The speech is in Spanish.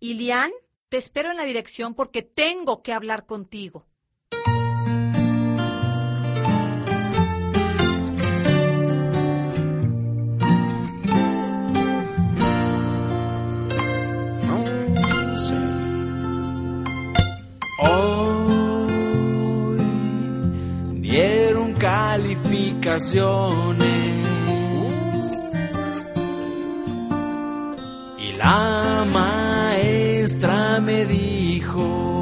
Ilian, te espero en la dirección porque tengo que hablar contigo. Hoy dieron calificaciones y la maestra me dijo: